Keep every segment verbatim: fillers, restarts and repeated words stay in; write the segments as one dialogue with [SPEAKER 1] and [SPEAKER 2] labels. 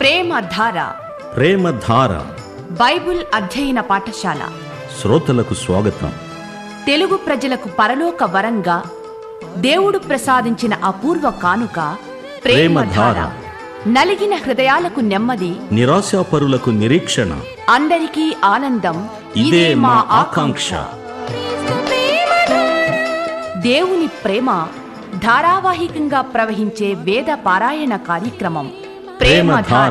[SPEAKER 1] ప్రేమధార
[SPEAKER 2] ప్రేమధార
[SPEAKER 1] Bible అధ్యయన పాఠశాల
[SPEAKER 2] శ్రోతలకు స్వాగతం.
[SPEAKER 1] తెలుగు ప్రజలకు పరలోక వరంగా దేవుడు ప్రసాదించిన అపూర్వ కానుక ప్రేమధార. నలిగిన హృదయాలకు నెమ్మది,
[SPEAKER 2] నిరాశాపరులకు నిరీక్షణ,
[SPEAKER 1] అందరికీ ఆనందం.
[SPEAKER 2] ఇదే మా ఆకాంక్ష.
[SPEAKER 1] దేవుని ప్రేమ ధారావాహికంగా ప్రవహించే వేద పారాయణ కార్యక్రమం ప్రేమధార.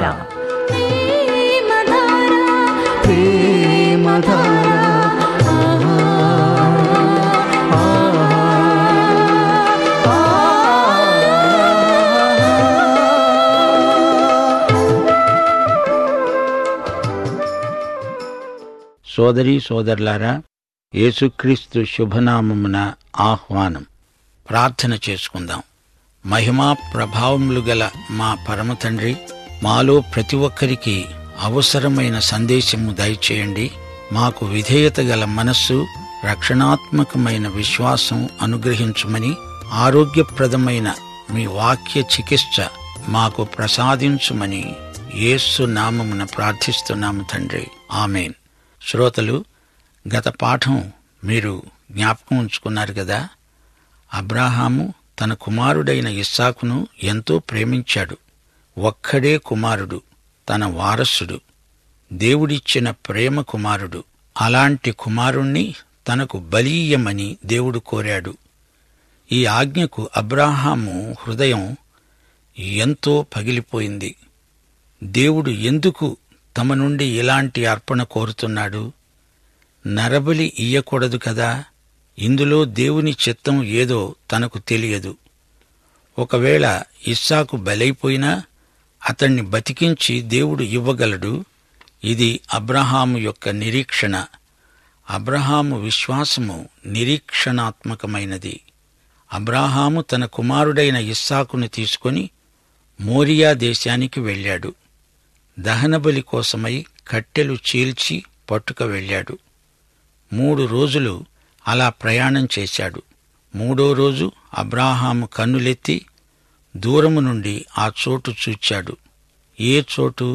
[SPEAKER 3] సోదరీ సోదరులారా, యేసుక్రీస్తు శుభనామమున ఆహ్వానం. ప్రార్థన చేసుకుందాం. మహిమా ప్రభావములు గల మా పరమతండ్రి, మాలో ప్రతి ఒక్కరికి అవసరమైన సందేశము దయచేయండి. మాకు విధేయత గల మనస్సు, రక్షణాత్మకమైన విశ్వాసం అనుగ్రహించుమని, ఆరోగ్యప్రదమైన మీ వాక్య చికిత్స మాకు ప్రసాదించుమని యేసు నామమున ప్రార్థిస్తున్నాము తండ్రి, ఆమేన్. శ్రోతలు, గత పాఠం మీరు జ్ఞాపకం ఉంచుకున్నారు కదా. అబ్రాహాము తన కుమారుడైన ఇస్సాకును ఎంతో ప్రేమించాడు. ఒక్కడే కుమారుడు, తన వారసుడు, దేవుడిచ్చిన ప్రేమ కుమారుడు. అలాంటి కుమారుణ్ణి తనకు బలీయమని దేవుడు కోరాడు. ఈ ఆజ్ఞకు అబ్రాహాము హృదయం ఎంతో పగిలిపోయింది. దేవుడు ఎందుకు తమ నుండి ఇలాంటి అర్పణ కోరుతున్నాడు? నరబలి ఇయ్యకూడదు కదా. ఇందులో దేవుని చిత్తం ఏదో తనకు తెలియదు. ఒకవేళ ఇస్సాకు బలైపోయినా అతణ్ణి బతికించి దేవుడు ఇవ్వగలడు. ఇది అబ్రహాము యొక్క నిరీక్షణ. అబ్రహాము విశ్వాసము నిరీక్షణాత్మకమైనది. అబ్రహాము తన కుమారుడైన ఇస్సాకును తీసుకొని మోరియా దేశానికి వెళ్ళాడు. దహనబలి కోసమై కట్టెలు చీల్చి పట్టుక వెళ్ళాడు. మూడు రోజులు అలా ప్రయాణం చేశాడు. మూడో రోజు అబ్రాహాము కన్నులెత్తి దూరము నుండి ఆ చోటు చూచాడు. ఏ చోటు?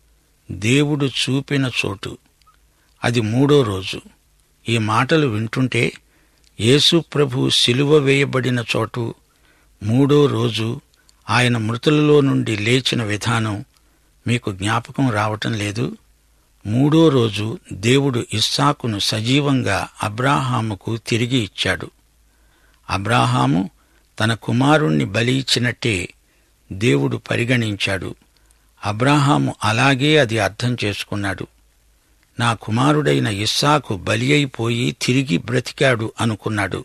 [SPEAKER 3] దేవుడు చూపిన చోటు. అది మూడో రోజు. ఈ మాటలు వింటుంటే యేసు ప్రభు సిలువ వేయబడిన చోటు, మూడో రోజు ఆయన మృతులలో నుండి లేచిన విధానం మీకు జ్ఞాపకం రావటం లేదు? మూడో రోజు దేవుడు ఇస్సాకును సజీవంగా అబ్రాహాముకు తిరిగి ఇచ్చాడు. అబ్రాహాము తన కుమారుణ్ణి బలి ఇచ్చినట్టే దేవుడు పరిగణించాడు. అబ్రాహాము అలాగే అది అర్థం చేసుకున్నాడు. నా కుమారుడైన ఇస్సాకు బలి అయిపోయి తిరిగి బ్రతికాడు అనుకున్నాడు.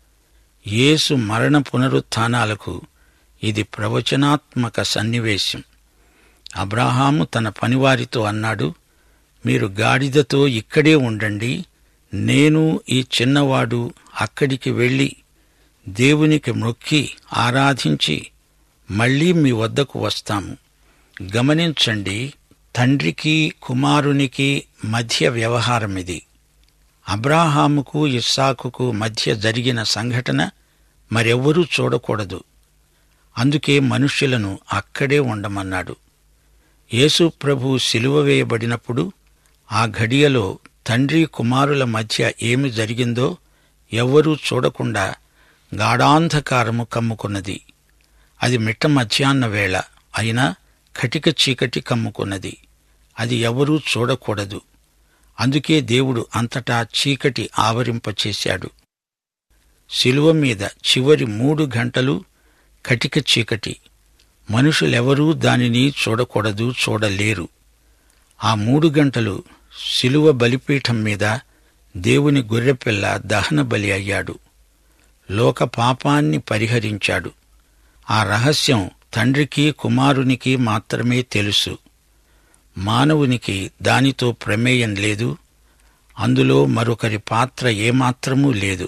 [SPEAKER 3] యేసు మరణ పునరుత్థానాలకు ఇది ప్రవచనాత్మక సన్నివేశం. అబ్రాహాము తన పనివారితో అన్నాడు, మీరు గాడిదతో ఇక్కడే ఉండండి, నేను ఈ చిన్నవాడు అక్కడికి వెళ్ళి దేవునికి మొక్కి ఆరాధించి మళ్లీ మీ వద్దకు వస్తాము. గమనించండి, తండ్రికి కుమారునికి మధ్య వ్యవహారమిది. అబ్రాహాముకు ఇస్సాకుకు మధ్య జరిగిన సంఘటన మరెవ్వరూ చూడకూడదు. అందుకే మనుష్యులను అక్కడే ఉండమన్నాడు. యేసు ప్రభు సిలువ వేయబడినప్పుడు ఆ ఘడియలో తండ్రి కుమారుల మధ్య ఏమి జరిగిందో ఎవ్వరూ చూడకుండా గాఢాంధకారము కమ్ముకున్నది. అది మిట్ట మధ్యాహ్న వేళ అయినా కటిక చీకటి కమ్ముకున్నది. అది ఎవరూ చూడకూడదు. అందుకే దేవుడు అంతటా చీకటి ఆవరింపచేశాడు. సిలువ మీద చివరి మూడు గంటలు కటిక చీకటి. మనుషులెవరూ దానిని చూడకూడదు, చూడలేరు. ఆ మూడు గంటలు సిలువ బలిపీఠం మీద దేవుని గొర్రెపిల్ల దహన బలి అయ్యాడు. లోక పాపాన్ని పరిహరించాడు. ఆ రహస్యం తండ్రికి కుమారునికి మాత్రమే తెలుసు. మానవునికి దానితో ప్రమేయం లేదు. అందులో మరొకరి పాత్ర ఏమాత్రమూ లేదు.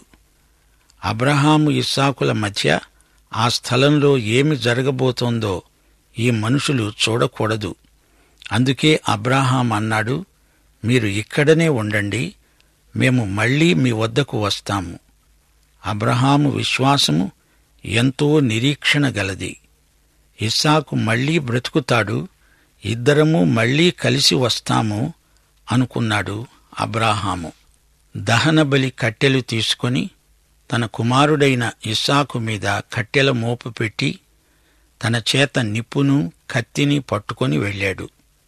[SPEAKER 3] అబ్రహాము ఇస్సాకుల మధ్య ఆ స్థలంలో ఏమి జరగబోతోందో ఈ మనుషులు చూడకూడదు. అందుకే అబ్రాహాం అన్నాడు, మీరు ఇక్కడనే ఉండండి, మేము మళ్లీ మీ వద్దకు వస్తాము. అబ్రహాము విశ్వాసము ఎంతో నిరీక్షణ గలది. ఇస్సాకు మళ్లీ బ్రతుకుతాడు. ఇద్దరము మళ్లీ కలిసి వస్తాము అనుకున్నాడు అబ్రాహాము. దహనబలి కట్టెలు తీసుకొని తన కుమారుడైన ఇస్సాకు మీద కట్టెల మోపు పెట్టి తన చేత నిప్పును కత్తిని పట్టుకొని వెళ్ళాడు.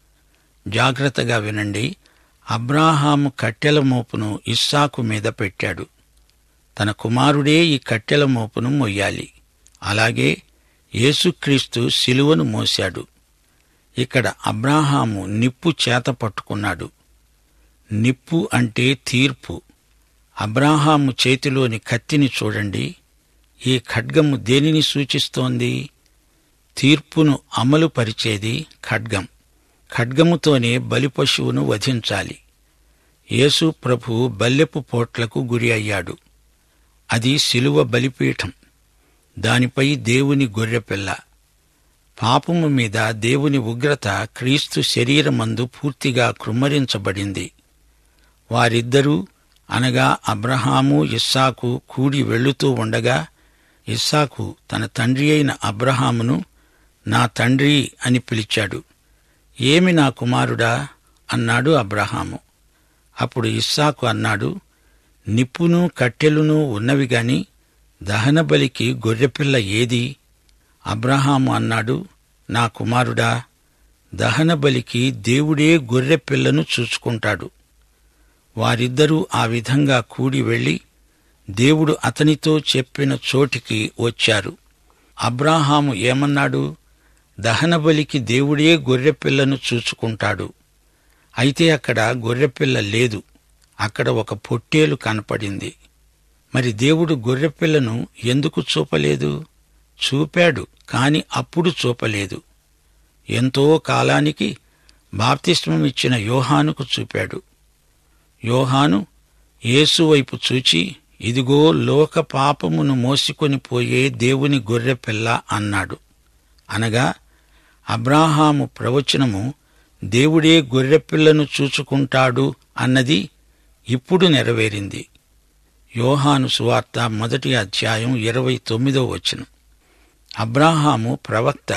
[SPEAKER 3] జాగ్రత్తగా వినండి. అబ్రాహాము కట్టెల మోపును ఇస్సాకు మీద పెట్టాడు. తన కుమారుడే ఈ కట్టెల మోపును మొయ్యాలి. అలాగే యేసుక్రీస్తు శిలువను మోశాడు. ఇక్కడ అబ్రాహాము నిప్పు చేత పట్టుకున్నాడు. నిప్పు అంటే తీర్పు. అబ్రాహాము చేతిలోని కత్తిని చూడండి. ఈ ఖడ్గము దేనిని సూచిస్తోంది? తీర్పును అమలు పరిచేది ఖడ్గం. ఖడ్గముతోనే బలిపశువును వధించాలి. యేసు ప్రభువు బల్లెపు పోట్లకు గురి అయ్యాడు. అది శిలువ బలిపీఠం. దానిపై దేవుని గొర్రెపిల్ల. పాపము మీద దేవుని ఉగ్రత క్రీస్తు శరీరమందు పూర్తిగా కృమ్మరించబడింది. వారిద్దరూ అనగా అబ్రహాము ఇస్సాకు కూడి వెళుతూ ఉండగా ఇస్సాకు తన తండ్రి అయిన అబ్రహామును నా తండ్రి అని పిలిచాడు. ఏమి నా కుమారుడా అన్నాడు అబ్రహాము. అప్పుడు ఇస్సాకు అన్నాడు, నిప్పును కట్టెలును ఉన్నవి గాని దహనబలికి గొర్రెపిల్ల ఏది? అబ్రహాము అన్నాడు, నా కుమారుడా, దహనబలికి దేవుడే గొర్రెపిల్లను చూచుకుంటాడు. వారిద్దరూ ఆ విధంగా కూడి వెళ్లి దేవుడు అతనితో చెప్పిన చోటికి వచ్చారు. అబ్రాహాము ఏమన్నాడు? దహనబలికి దేవుడే గొర్రెపిల్లను చూచుకుంటాడు. అయితే అక్కడ గొర్రెపిల్ల లేదు. అక్కడ ఒక పొట్టేలు కనపడింది. మరి దేవుడు గొర్రెపిల్లను ఎందుకు చూపలేదు? చూపాడు, కాని అప్పుడు చూపలేదు. ఎంతో కాలానికి బాప్తిస్మమిచ్చిన యోహానుకు చూపాడు. యోహాను యేసు వైపు చూచి, ఇదిగో లోక పాపమును మోసికొని పోయే దేవుని గొర్రెపిల్ల అన్నాడు. అనగా అబ్రాహాము ప్రవచనము దేవుడే గొర్రెపిల్లను చూచుకుంటాడు అన్నది ఇప్పుడు నెరవేరింది. యోహాను సువార్త మొదటి అధ్యాయం ఇరవై తొమ్మిదో వచనం. అబ్రాహాము ప్రవక్త.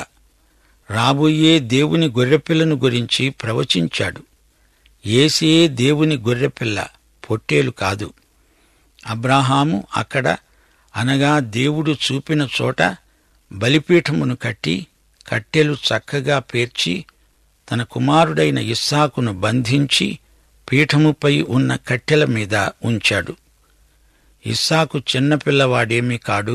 [SPEAKER 3] రాబోయే దేవుని గొర్రెపిల్లను గురించి ప్రవచించాడు. యేసే దేవుని గొర్రెపిల్ల, పొట్టేలు కాదు. అబ్రాహాము అక్కడ అనగా దేవుడు చూపిన చోట బలిపీఠమును కట్టి కట్టెలు చక్కగా పేర్చి తన కుమారుడైన ఇస్సాకును బంధించి పీఠముపై ఉన్న కట్టెల మీద ఉంచాడు. ఇస్సాకు చిన్నపిల్లవాడేమీ కాడు.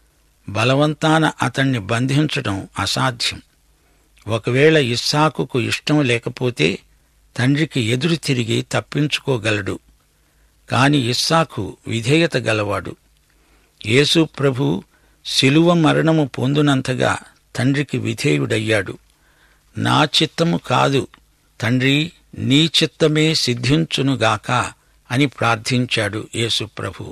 [SPEAKER 3] బలవంతాన అతణ్ణి బంధించడం అసాధ్యం. ఒకవేళ ఇస్సాకుకు ఇష్టం లేకపోతే తండ్రికి ఎదురు తిరిగి తప్పించుకోగలడు. కాని ఇస్సాకు విధేయత గలవాడు. యేసు ప్రభు శిలువ మరణము పొందునంతగా తండ్రికి విధేయుడయ్యాడు. నా చిత్తము కాదు తండ్రి, నీ చిత్తమే సిద్ధించునుగాక అని ప్రార్థించాడు యేసు ప్రభు.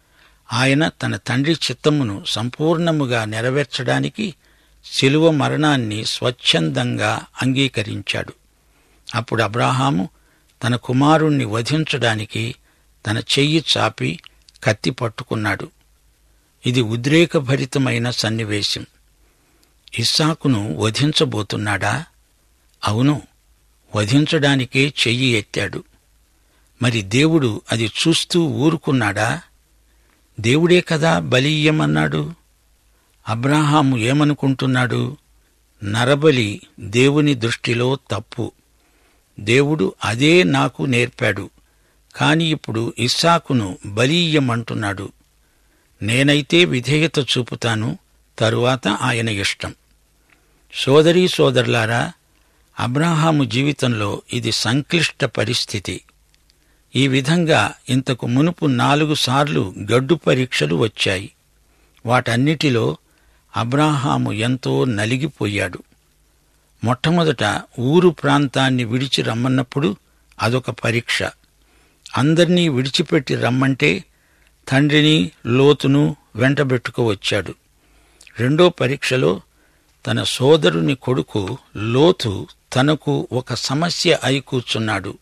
[SPEAKER 3] ఆయన తన తండ్రి చిత్తమును సంపూర్ణముగా నెరవేర్చడానికి శిలువ మరణాన్ని స్వచ్ఛందంగా అంగీకరించాడు. అప్పుడు అబ్రాహాము తన కుమారుణ్ణి వధించడానికి తన చెయ్యి చాపి కత్తి పట్టుకున్నాడు. ఇది ఉద్రేకభరితమైన సన్నివేశం. ఇస్సాకును వధించబోతున్నాడా? అవును, వధించడానికే చెయ్యి ఎత్తాడు. మరి దేవుడు అది చూస్తూ ఊరుకున్నాడా? దేవుడే కదా బలి ఇయ్యమన్నాడు. అబ్రాహాము ఏమనుకుంటున్నాడు? నరబలి దేవుని దృష్టిలో తప్పు. దేవుడు అదే నాకు నేర్పాడు. కాని ఇప్పుడు ఇస్సాకును బలి ఇయ్యమంటున్నాడు. నేనైతే విధేయత చూపుతాను, తరువాత ఆయన ఇష్టం. సోదరీ సోదరులారా, అబ్రాహాము జీవితంలో ఇది సంక్లిష్ట పరిస్థితి. ఈ విధంగా ఇంతకు మునుపు నాలుగు సార్లు గడ్డు పరీక్షలు వచ్చాయి. వాటన్నిటిలో అబ్రాహాము ఎంతో నలిగిపోయాడు. మొట్టమొదట ఊరు ప్రాంతాన్ని విడిచి రమ్మన్నప్పుడు అదొక పరీక్ష. అందర్నీ విడిచిపెట్టి రమ్మంటే తండ్రిని లోతును వెంటబెట్టుకువచ్చాడు. రెండో పరీక్షలో తన సోదరుని కొడుకు లోతు తనకు ఒక సమస్య అయి కూర్చున్నాడు.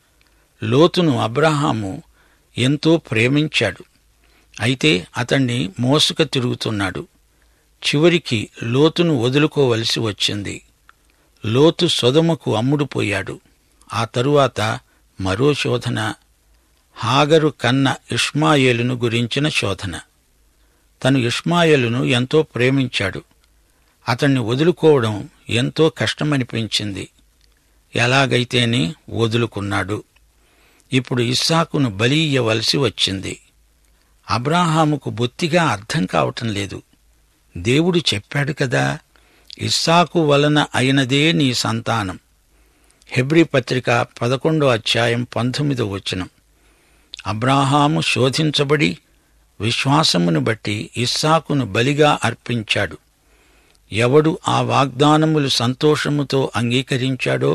[SPEAKER 3] లోతును అబ్రాహాము ఎంతో ప్రేమించాడు. అయితే అతణ్ణి మోసుక తిరుగుతున్నాడు. చివరికి లోతును వదులుకోవలసి వచ్చింది. లోతు సొదొమకు అమ్ముడుపోయాడు. ఆ తరువాత మరో శోధన, హాగరు కన్న ఇష్మాయేలును గురించిన శోధన. తను ఇష్మాయేలును ఎంతో ప్రేమించాడు. అతణ్ణి వదులుకోవడం ఎంతో కష్టమనిపించింది. ఎలాగైతేనే వదులుకున్నాడు. ఇప్పుడు ఇస్సాకును బలి ఇయ్యవలసి వచ్చింది. అబ్రాహాముకు బొత్తిగా అర్థం కావటం లేదు. దేవుడు చెప్పాడు కదా, ఇస్సాకు వలన అయినదే నీ సంతానం. హెబ్రీ పత్రిక పదకొండో అధ్యాయం పంతొమ్మిదో వచనం. అబ్రాహాము శోధించబడి విశ్వాసమును బట్టి ఇస్సాకును బలిగా అర్పించాడు. ఎవడు ఆ వాగ్దానములు సంతోషముతో అంగీకరించాడో,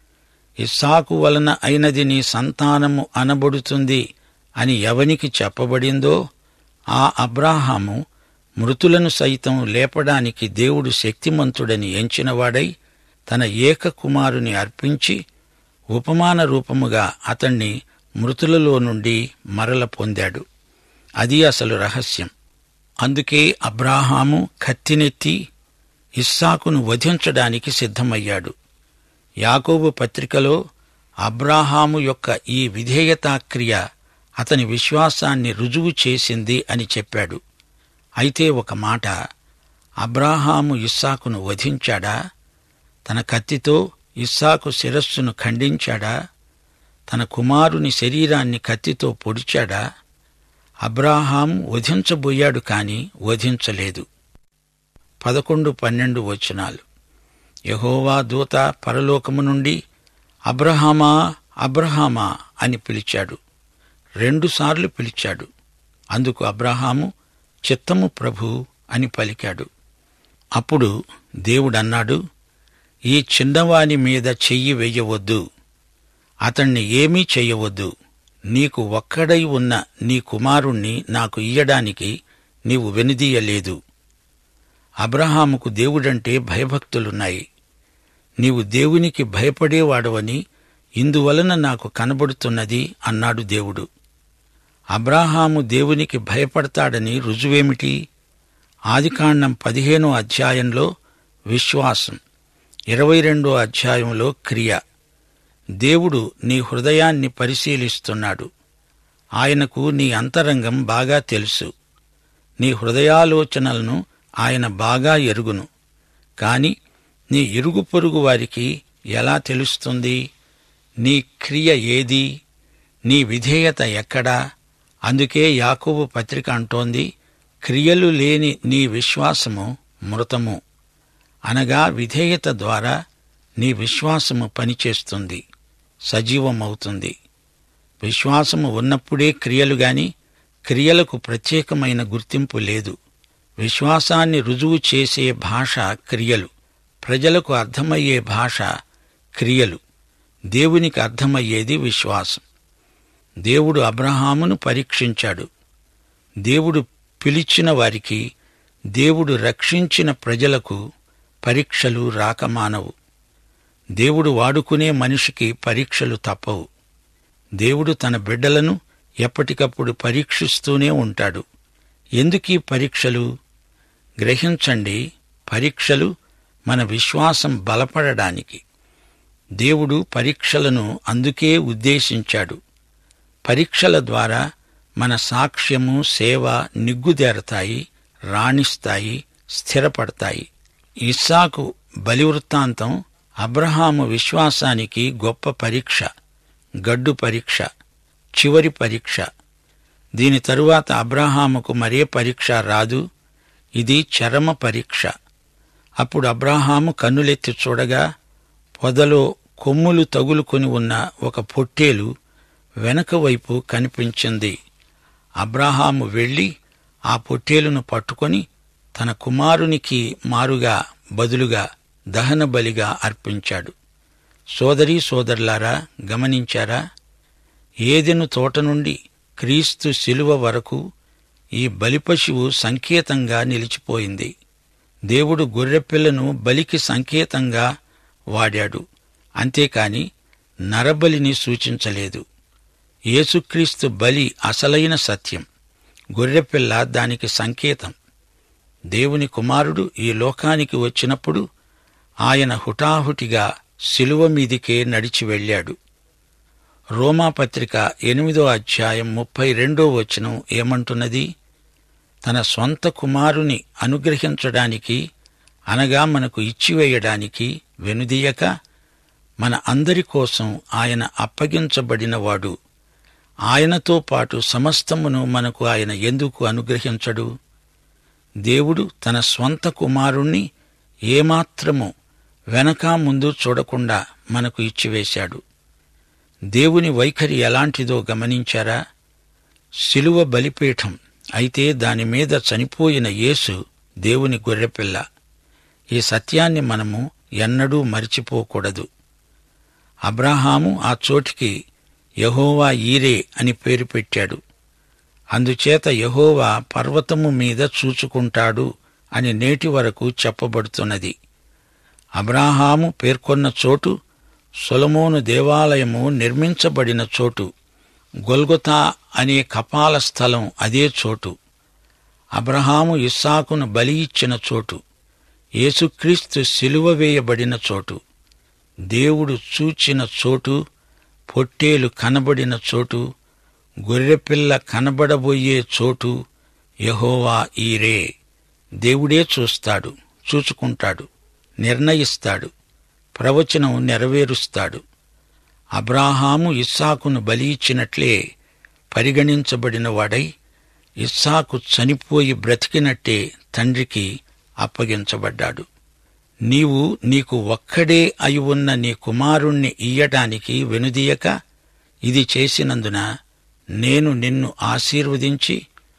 [SPEAKER 3] ఇస్సాకు వలన అయినది నీ సంతానము అనబడుతుంది అని ఎవనికి చెప్పబడిందో, ఆ అబ్రాహాము మృతులను సైతం లేపడానికి దేవుడు శక్తిమంతుడని ఎంచినవాడై తన ఏక కుమారుని అర్పించి ఉపమాన రూపముగా అతణ్ణి మృతులలో నుండి మరల పొందాడు. అది అసలు రహస్యం. అందుకే అబ్రాహాము కత్తినెత్తి ఇస్సాకును వధించడానికి సిద్ధమయ్యాడు. యాకోబు పత్రికలో అబ్రాహాము యొక్క ఈ విధేయతాక్రియ అతని విశ్వాసాన్ని రుజువు చేసింది అని చెప్పాడు. అయితే ఒక మాట, అబ్రాహాము ఇస్సాకును వధించాడా? తన కత్తితో ఇస్సాకు శిరస్సును ఖండించాడా? తన కుమారుని శరీరాన్ని కత్తితో పొడిచాడా? అబ్రాహాము వధించబోయాడు కాని వధించలేదు. పదకొండు పన్నెండు వచనాలు. యెహోవా దూత పరలోకము నుండి అబ్రహామా అబ్రహామా అని పిలిచాడు. రెండుసార్లు పిలిచాడు. అందుకు అబ్రహాము చిత్తము ప్రభూ అని పలికాడు. అప్పుడు దేవుడన్నాడు, ఈ చిన్నవాని మీద చెయ్యి వెయ్యవద్దు, అతణ్ణి ఏమీ చెయ్యవద్దు. నీకు ఒక్కడై ఉన్న నీ కుమారుణ్ణి నాకు ఇయ్యడానికి నీవు వెనుదీయలేదు. అబ్రహాముకు దేవుడంటే భయభక్తులున్నాయి. నీవు దేవునికి భయపడేవాడవని ఇందువలన నాకు కనబడుతున్నది అన్నాడు దేవుడు. అబ్రాహాము దేవునికి భయపడతాడని రుజువేమిటి? ఆదికాండం పదిహేనో అధ్యాయంలో విశ్వాసం, ఇరవై రెండో అధ్యాయంలో క్రియ. దేవుడు నీ హృదయాన్ని పరిశీలిస్తున్నాడు. ఆయనకు నీ అంతరంగం బాగా తెలుసు. నీ హృదయాలోచనలను ఆయన బాగా ఎరుగును. కాని నీ ఇరుగు పొరుగు వారికి ఎలా తెలుస్తుంది? నీ క్రియ ఏది? నీ విధేయత ఎక్కడా? అందుకే యాకోబు పత్రిక అంటోంది, క్రియలు లేని నీ విశ్వాసము మృతము. అనగా విధేయత ద్వారా నీ విశ్వాసము పనిచేస్తుంది, సజీవమవుతుంది. విశ్వాసము ఉన్నప్పుడే క్రియలు గాని క్రియలకు ప్రత్యేకమైన గుర్తింపు లేదు. విశ్వాసాన్ని రుజువు చేసే భాష క్రియలు, ప్రజలకు అర్థమయ్యే భాష క్రియలు. దేవునికి అర్థమయ్యేది విశ్వాసం. దేవుడు అబ్రహామును పరీక్షించాడు. దేవుడు పిలిచిన వారికి, దేవుడు రక్షించిన ప్రజలకు పరీక్షలు రాకమానవు. దేవుడు వాడుకునే మనిషికి పరీక్షలు తప్పవు. దేవుడు తన బిడ్డలను ఎప్పటికప్పుడు పరీక్షిస్తూనే ఉంటాడు. ఎందుకీ పరీక్షలు? గ్రహించండి, పరీక్షలు మన విశ్వాసం బలపడడానికి. దేవుడు పరీక్షలను అందుకే ఉద్దేశించాడు. పరీక్షల ద్వారా మన సాక్ష్యము, సేవ నిగ్గుదేరతాయి, రాణిస్తాయి, స్థిరపడతాయి. ఇస్సాకు బలివృత్తాంతం అబ్రహాము విశ్వాసానికి గొప్ప పరీక్ష, గడ్డు పరీక్ష, చివరి పరీక్ష. దీని తరువాత అబ్రహాముకు మరే పరీక్ష రాదు. ఇది చరమ పరీక్ష. అప్పుడు అబ్రహాము కన్నులెత్తి చూడగా పొదలో కొమ్ములు తగులుకొని ఉన్న ఒక పొట్టేలు వెనక వైపు కనిపించింది. అబ్రహాము వెళ్లి ఆ పొట్టేలును పట్టుకొని తన కుమారునికి మారుగా బదులుగా దహన బలిగా అర్పించాడు. సోదరీ సోదరులారా, గమనించారా? ఏదెను తోట నుండి క్రీస్తు శిలువ వరకు ఈ బలిపశువు సంకేతంగా నిలిచిపోయింది. దేవుడు గొర్రెపిల్లను బలికి సంకేతంగా వాడాడు, అంతేకాని నరబలిని సూచించలేదు. యేసుక్రీస్తు బలి అసలైన సత్యం, గొర్రెపిల్ల దానికి సంకేతం. దేవుని కుమారుడు ఈ లోకానికి వచ్చినప్పుడు ఆయన హుటాహుటిగా శిలువ మీదికే నడిచి వెళ్ళాడు. రోమాపత్రిక ఎనిమిదో అధ్యాయం ముప్పై రెండో వచనం ఏమంటున్నది? తన స్వంత కుమారుని అనుగ్రహించడానికి, అనగా మనకు ఇచ్చివేయడానికి వెనుదీయక మన అందరి కోసం ఆయన అప్పగించబడినవాడు. ఆయనతో పాటు సమస్తమును మనకు ఆయన ఎందుకు అనుగ్రహించడు? దేవుడు తన స్వంత కుమారుణ్ణి ఏమాత్రము వెనక ముందు చూడకుండా మనకు ఇచ్చివేశాడు. దేవుని వైఖరి ఎలాంటిదో గమనించారా? శిలువ బలిపీఠం అయితే దానిమీద చనిపోయిన యేసు దేవుని గొర్రెపిల్ల. ఈ సత్యాన్ని మనము ఎన్నడూ మరిచిపోకూడదు. అబ్రాహాము ఆ చోటికి యెహోవా ఈరే అని పేరు పెట్టాడు. అందుచేత యెహోవా పర్వతము మీద చూచుకుంటాడు అని నేటి వరకు చెప్పబడుతున్నది. అబ్రాహాము పేర్కొన్న చోటు, సొలొమోను దేవాలయము నిర్మించబడిన చోటు, గొల్గొతా అనే కపాల స్థలం అదే చోటు. అబ్రహాము ఇస్సాకును బలి ఇచ్చిన చోటు, యేసుక్రీస్తు సిలువ వేయబడిన చోటు, దేవుడు చూచిన చోటు, పొట్టేలు కనబడిన చోటు, గొర్రెపిల్ల కనబడబోయే చోటు యెహోవా ఈరే. దేవుడే చూస్తాడు, చూచుకుంటాడు, నిర్ణయిస్తాడు, ప్రవచనం నెరవేరుస్తాడు. అబ్రాహాము ఇస్సాకును బలి ఇచ్చినట్లే పరిగణించబడిన వాడై, ఇస్సాకు చనిపోయి బ్రతికినట్టే తండ్రికి అప్పగించబడ్డాడు. నీవు నీకు ఒక్కడే అయి ఉన్న నీ కుమారుణ్ణి ఇయ్యటానికి వెనుదీయక ఇది చేసినందున నేను నిన్ను ఆశీర్వదించి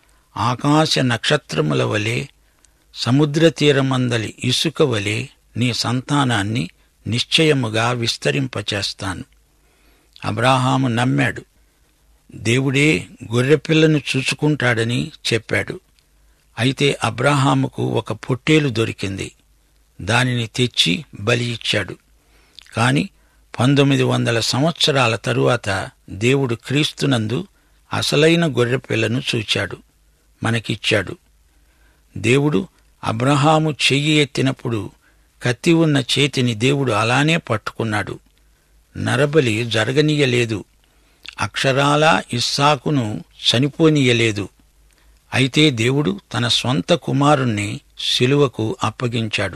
[SPEAKER 3] ఆకాశ నక్షత్రముల వలె, సముద్ర తీరమందలి ఇసుక వలె నీ సంతానాన్ని నిశ్చయముగా విస్తరింపచేస్తాను. అబ్రాహాము నమ్మాడు. దేవుడే గొర్రెపిల్లను చూచుకుంటాడని చెప్పాడు. అయితే అబ్రాహాముకు ఒక పొట్టేలు దొరికింది. దానిని తెచ్చి బలి ఇచ్చాడు. కాని పంతొమ్మిది వందల సంవత్సరాల తరువాత దేవుడు క్రీస్తునందు అసలైన గొర్రెపిల్లను చూచాడు, మనకిచ్చాడు. దేవుడు అబ్రహాము చెయ్యి ఎత్తినప్పుడు కత్తి ఉన్న చేతిని దేవుడు అలానే పట్టుకున్నాడు. నరబలి జరగనీయలేదు. అక్షరాలా ఇస్సాకును చనిపోనీయలేదు. అయితే దేవుడు తన స్వంత కుమారుణ్ణి శిలువకు అప్పగించాడు.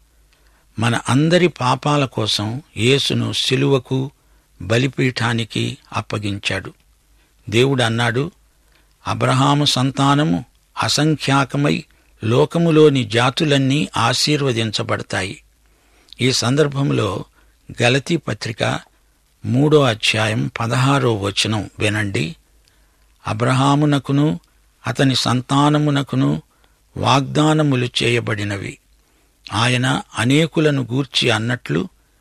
[SPEAKER 3] మన అందరి పాపాల కోసం యేసును శిలువకు, బలిపీఠానికి అప్పగించాడు. దేవుడు అన్నాడు, అబ్రహాము సంతానము అసంఖ్యాకమై లోకములోని జాతులన్నీ ఆశీర్వదించబడతాయి. ఈ సందర్భంలో గలతీ పత్రిక మూడో అధ్యాయం పదహారో వచనం వినండి. అబ్రహామునకును అతని సంతానమునకును వాగ్దానములు చేయబడినవి. ఆయన అనేకులను గూర్చి అన్నట్లు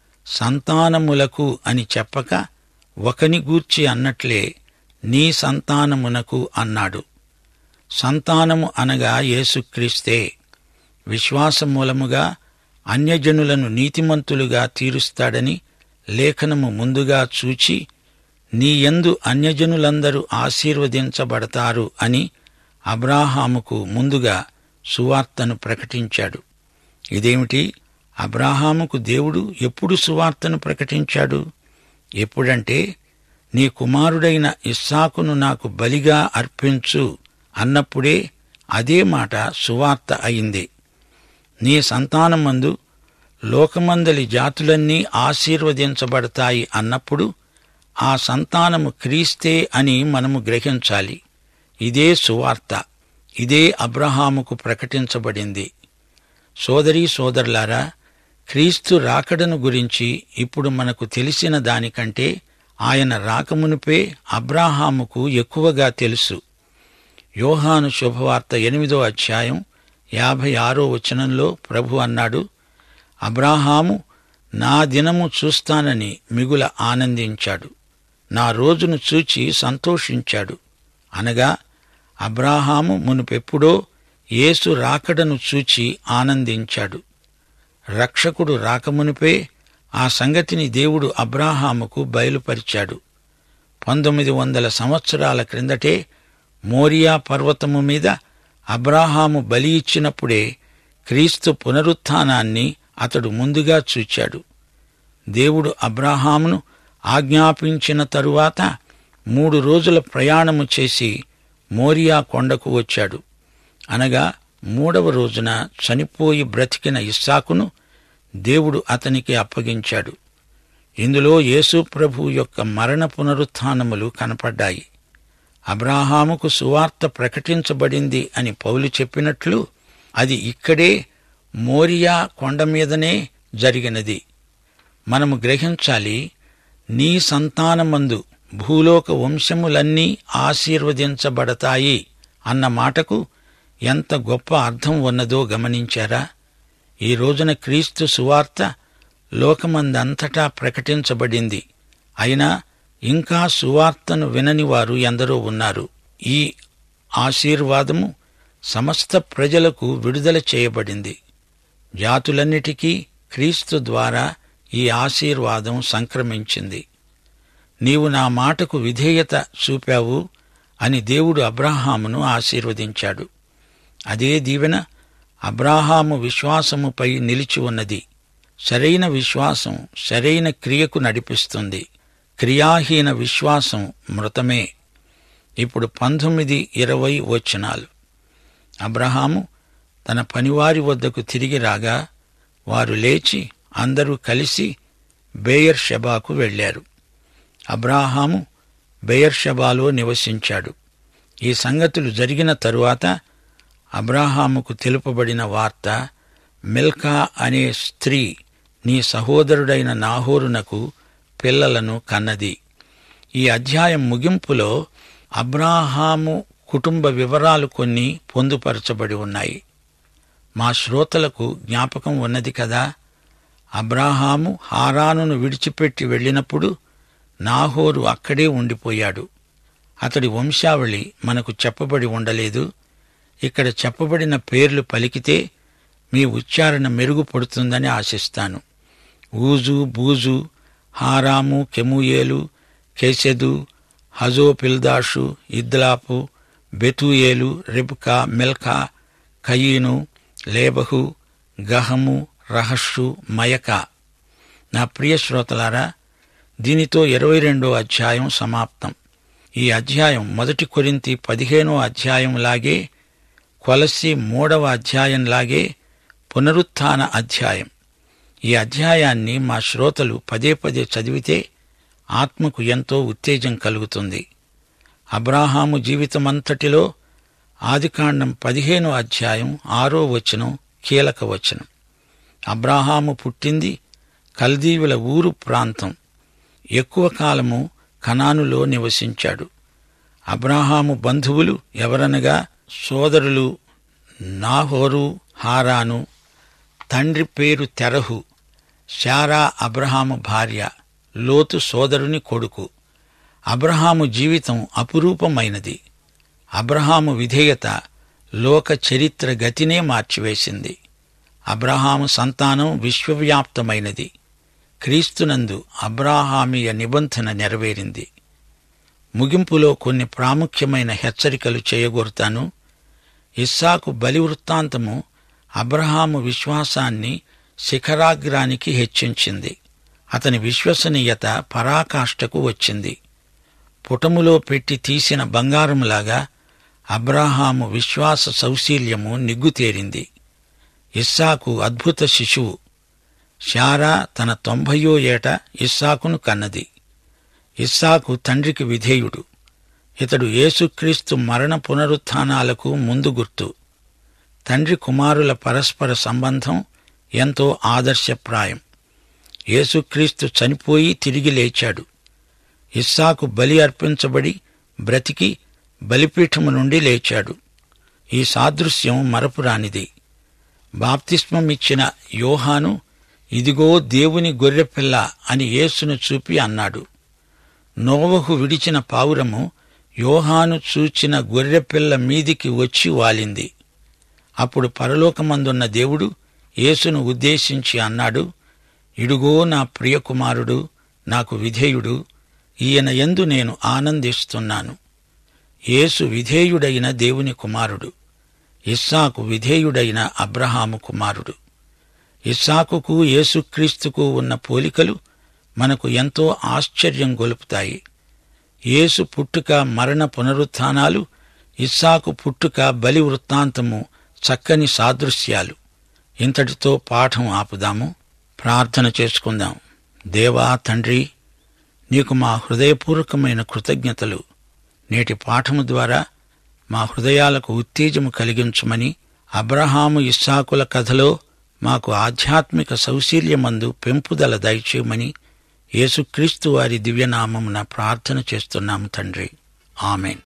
[SPEAKER 3] సంతానములకు అని చెప్పక ఒకని గూర్చి అన్నట్లే నీ సంతానమునకు అన్నాడు. సంతానము అనగా యేసుక్రీస్తే. విశ్వాసమూలముగా అన్యజనులను నీతిమంతులుగా తీరుస్తాడని లేఖనము ముందుగా చూచి, నీయందు అన్యజనులందరూ ఆశీర్వదించబడతారు అని అబ్రాహాముకు ముందుగా సువార్తను ప్రకటించాడు. ఇదేమిటి? అబ్రాహాముకు దేవుడు ఎప్పుడు సువార్తను ప్రకటించాడు? ఎప్పుడంటే, నీ కుమారుడైన ఇస్సాకును నాకు బలిగా అర్పించు అన్నప్పుడే అదే మాట సువార్త అయింది. నీ సంతానమందు లోకమందలి జాతులన్నీ ఆశీర్వదించబడతాయి అన్నప్పుడు ఆ సంతానము క్రీస్తే అని మనము గ్రహించాలి. ఇదే సువార్త. ఇదే అబ్రహాముకు ప్రకటించబడింది. సోదరీ సోదరులారా, క్రీస్తు రాకడను గురించి ఇప్పుడు మనకు తెలిసిన దానికంటే ఆయన రాకమునుపే అబ్రాహాముకు ఎక్కువగా తెలుసు. యోహాను శుభవార్త ఎనిమిదో అధ్యాయం యాభై ఆరో వచనంలో ప్రభు అన్నాడు, అబ్రాహాము నా దినము చూస్తానని మిగుల ఆనందించాడు, నా రోజును చూచి సంతోషించాడు. అనగా అబ్రాహాము మునుపెప్పుడో యేసు రాకడను చూచి ఆనందించాడు. రక్షకుడు రాకమునుపే ఆ సంగతిని దేవుడు అబ్రాహాముకు బయలుపరిచాడు. పంతొమ్మిది వందల సంవత్సరాల క్రిందటే మోరియా పర్వతము మీద అబ్రాహాము బలి ఇచ్చినప్పుడే క్రీస్తు పునరుత్థానాన్ని అతడు ముందుగా చూచాడు. దేవుడు అబ్రాహామును ఆజ్ఞాపించిన తరువాత మూడు రోజుల ప్రయాణము చేసి మోరియా కొండకు వచ్చాడు. అనగా మూడవ రోజున చనిపోయి బ్రతికిన ఇస్సాకును దేవుడు అతనికి అప్పగించాడు. ఇందులో యేసు ప్రభు యొక్క మరణ పునరుత్థానములు కనపడ్డాయి. అబ్రాహాముకు సువార్త ప్రకటించబడింది అని పౌలు చెప్పినట్లు అది ఇక్కడే మోరియా కొండమీదనే జరిగినది. మనము గ్రహించాలి, నీ సంతానమందు భూలోక వంశములన్నీ ఆశీర్వదించబడతాయి అన్న మాటకు ఎంత గొప్ప అర్థం ఉన్నదో గమనించారా? ఈ రోజున క్రీస్తు సువార్త లోకమందంతటా ప్రకటించబడింది. అయినా ఇంకా సువార్తను వినని వారు ఎందరో ఉన్నారు. ఈ ఆశీర్వాదము సమస్త ప్రజలకు విడుదల చేయబడింది. జాతులన్నిటికీ క్రీస్తు ద్వారా ఈ ఆశీర్వాదం సంక్రమించింది. నీవు నా మాటకు విధేయత చూపావు అని దేవుడు అబ్రాహామును ఆశీర్వదించాడు. అదే దీవెన అబ్రాహాము విశ్వాసముపై నిలిచి ఉన్నది. సరైన విశ్వాసం సరైన క్రియకు నడిపిస్తుంది. క్రియాహీన విశ్వాసం మృతమే. ఇప్పుడు పంతొమ్మిది ఇరవై వచనాలు. అబ్రహాము తన పనివారి వద్దకు తిరిగి రాగా వారు లేచి అందరూ కలిసి బెయేర్షెబాకు వెళ్లారు. అబ్రాహాము బెయేర్షెబాలో నివసించాడు. ఈ సంగతులు జరిగిన తరువాత అబ్రాహాముకు తెలుపబడిన వార్త, మిల్కా అనే స్త్రీ నీ సహోదరుడైన నాహోరునకు పిల్లలను కన్నది. ఈ అధ్యాయం ముగింపులో అబ్రాహాము కుటుంబ వివరాలు కొన్ని పొందుపరచబడి ఉన్నాయి. మా శ్రోతలకు జ్ఞాపకం ఉన్నది కదా, అబ్రాహాము హారానును విడిచిపెట్టి వెళ్ళినప్పుడు నాహోరు అక్కడే ఉండిపోయాడు. అతడి వంశావళి మనకు చెప్పబడి ఉండలేదు. ఇక్కడ చెప్పబడిన పేర్లు పలికితే మీ ఉచ్చారణ మెరుగుపడుతుందని ఆశిస్తాను. ఊజు, బూజు, హారాము, Kemuel, Chesed, Hazo Pildash, Jidlaph, Bethuel, Rebekah, Milcah, కయీను, లేబహు, గహము, రహస్సు, మయకా. నా ప్రియ శ్రోతలారా, దీనితో ఇరవై రెండో అధ్యాయం సమాప్తం. ఈ అధ్యాయం మొదటి కొరింథీ పదిహేనో అధ్యాయంలాగే, కొలస్సీ మూడవ అధ్యాయంలాగే పునరుత్థాన అధ్యాయం. ఈ అధ్యాయాన్ని మా శ్రోతలు పదే పదే చదివితే ఆత్మకు ఎంతో ఉత్తేజం కలుగుతుంది. అబ్రాహాము జీవితమంతటిలో ఆదికాండం పదిహేనో అధ్యాయం ఆరో వచనం కీలక వచనం. అబ్రాహాము పుట్టింది కల్దీయుల ఊరు ప్రాంతం. ఎక్కువ కాలము కనానులో నివసించాడు. అబ్రాహాము బంధువులు ఎవరనగా సోదరులు నాహోరు, హారాను. తండ్రి పేరు తెరహు. శారా అబ్రహాము భార్య, లోతు సోదరుని కొడుకు. అబ్రహాము జీవితం అపురూపమైనది. అబ్రహాము విధేయత లోక చరిత్ర గతినే మార్చివేసింది. అబ్రహాము సంతానం విశ్వవ్యాప్తమైనది. క్రీస్తునందు అబ్రాహామీయ నిబంధన నెరవేరింది. ముగింపులో కొన్ని ప్రాముఖ్యమైన హెచ్చరికలు చేయగోరుతాను. ఇస్సాకు బలి వృత్తాంతము అబ్రహాము విశ్వాసాన్ని శిఖరాగ్రానికి హెచ్చించింది. అతని విశ్వసనీయత పరాకాష్ఠకు వచ్చింది. పుటములో పెట్టి తీసిన బంగారంలాగా అబ్రాహాము విశ్వాస సౌశీల్యము నిగ్గుతేరింది. ఇస్సాకు అద్భుత శిశువు. శారా తన తొంభయో ఏట ఇస్సాకును కన్నది. ఇస్సాకు తండ్రికి విధేయుడు. ఇతడు యేసుక్రీస్తు మరణ పునరుత్థానాలకు ముందు గుర్తు. తండ్రి కుమారుల పరస్పర సంబంధం ఎంతో ఆదర్శప్రాయం. యేసుక్రీస్తు చనిపోయి తిరిగి లేచాడు. ఇస్సాకు బలి అర్పించబడి బ్రతికి బలిపీఠము నుండి లేచాడు. ఈ సాదృశ్యం మరపురానిది. బాప్తిస్మమిచ్చిన యోహాను, ఇదిగో దేవుని గొర్రెపిల్ల అని యేసును చూపి అన్నాడు. నోవహు విడిచిన పావురము యోహాను చూచిన గొర్రెపిల్ల మీదికి వచ్చి వాలింది. అప్పుడు పరలోకమందున్న దేవుడు యేసును ఉద్దేశించి అన్నాడు, ఇడుగో నా ప్రియకుమారుడు, నాకు విధేయుడు, ఈయన యందు నేను ఆనందిస్తున్నాను. యేసు విధేయుడైన దేవుని కుమారుడు. ఇస్సాకు విధేయుడైన అబ్రహాము కుమారుడు. ఇస్సాకుకు యేసుక్రీస్తుకు ఉన్న పోలికలు మనకు ఎంతో ఆశ్చర్యం గొలుపుతాయి. యేసు పుట్టుక మరణ పునరుత్థానాలు, ఇస్సాకు పుట్టుక బలి వృత్తాంతము చక్కని సాదృశ్యాలు. ఇంతటితో పాఠం ఆపుదాము. ప్రార్థన చేసుకుందాం. దేవా తండ్రి, నీకు మా హృదయపూర్వకమైన కృతజ్ఞతలు. నేటి పాఠము ద్వారా మా హృదయాలకు ఉత్తేజము కలిగించమని, అబ్రహాము ఇస్సాకుల కథలో మాకు ఆధ్యాత్మిక సౌశీల్యమందు పెంపుదల దయచేయమని యేసుక్రీస్తు వారి దివ్యనామమున ప్రార్థన చేస్తున్నాము తండ్రి. ఆమెన్.